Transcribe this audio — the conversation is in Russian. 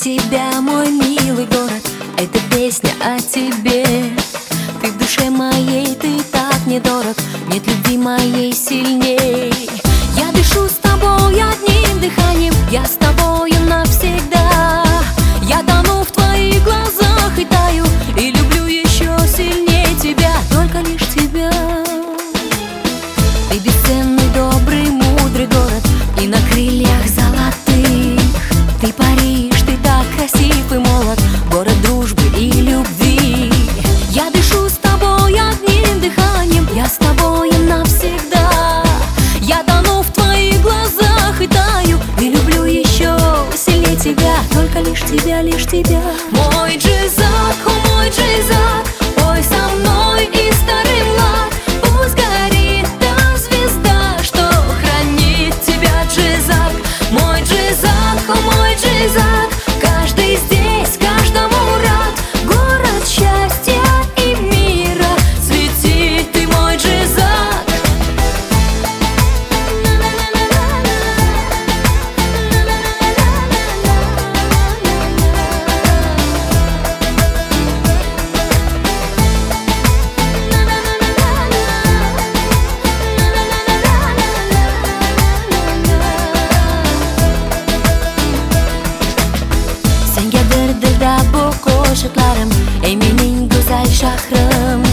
тебя, мой милый город, это песня о тебе. Ты в душе моей, ты так недорог, нет любви моей сильней. Я дышу с тобой одним дыханием, я с тобою навсегда. Я тону в твоих глазах и таю, и люблю еще сильнее тебя, только лишь тебя. Ты бесценный, добрый, мудрый город, и на крыльях золотых ты паришь, ты так красив и молод, город дружбы и любви. Я дышу с тобой одним дыханием, я с тобою навсегда. Я тону в твоих глазах и таю, и люблю еще сильнее тебя, только лишь тебя, лишь тебя. Мой Джизак, о мой Джизак, пой со мной и старый млад. Пусть горит та звезда, что хранит тебя, Джизак. Мой Джизак, о мой Джизак, каждый здесь, каждому рад. Город счастья и мира, свети ты, мой Джизак. Senga bir dilda bu qo'shiqlarim, ey mening go'zal shahrim.